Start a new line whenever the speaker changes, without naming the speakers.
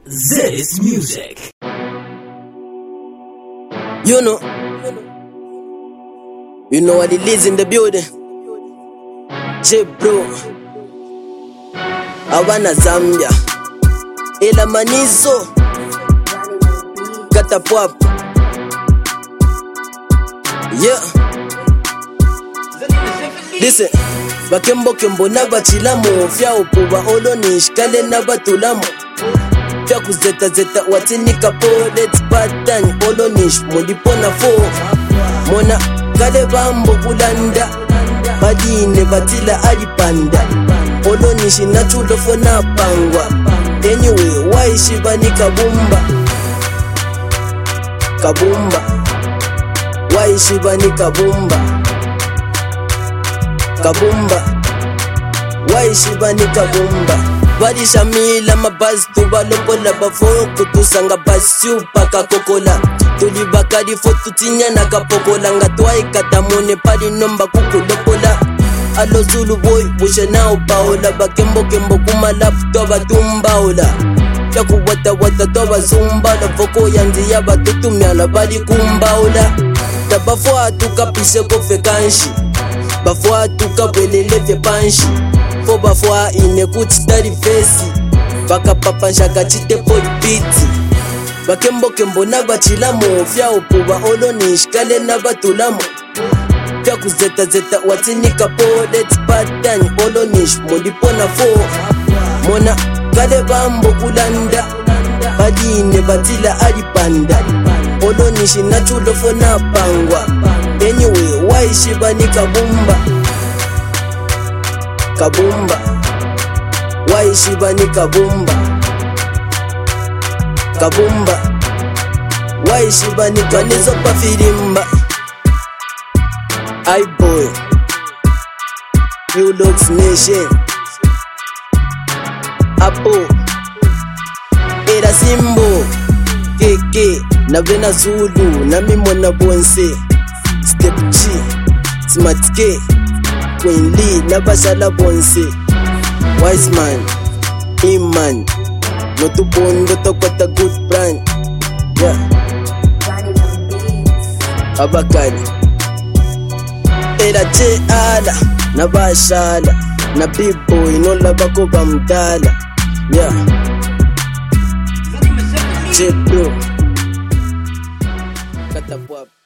This music.
You know what it is in the building. J bro, Hawana Zambia, Ela Manizo, Katapwap. Yeah. Listen, bakembo kembo na bachilamo, fya upuba olo nishkale na batulamo. Fya kuzeta zeta watini kapo, let's batani olo nish molipona fo. Mona kale bambo kulanda, badine batila alipanda. Olo nishi natulo fona pangwa. Anyway, why shibani kabumba? Kabumba. Why shibani kabumba? Kabumba, why shibani kabumba? Bari shamila mabazi tubalopola bafo kutusanga basiu paka kokola. Tuli bakari fotu tinya na kapokola ngatwai katamone pali nomba kukulopola. Alo Zulu boy bushe na upaola bakembo kembo kuma laptopa tumbaola. Yaku wata toba zumba la foko yanzi ya batutumya bari kumbaola. Tabafo atukapishe kofe kanshi. Bafwa tuka belele fe panshi. Fo bafwa inekuti stari fesi. Baka papansha kachite polipiti. Bakembo kembo na bachilamo. Fya upuba olo nishkale na batulamo. Fya kuzeta zeta watini kapo. Let's patani olo nish molipona fo. Mona kale bambo kulanda. Badine batila alipanda. Olo nishi natulo fona pangwa. Anyway, why shibani kabumba? Kabumba. Why shibani kabumba? Kabumba. Why shibani kanizo pa firimba? I boy, you looks nation. Apo, era simbo. Keke, na vena Zulu, na mimona bonse. Step G, Smart K, Queen Lee, Nabashala Bonse, Wise Man, Iman, Notubondo Tokwata good brand, yeah. Abakari, Era J Ala, Nabashala, na big boy, no labako bamdala, yeah. J Bro, Katapwap.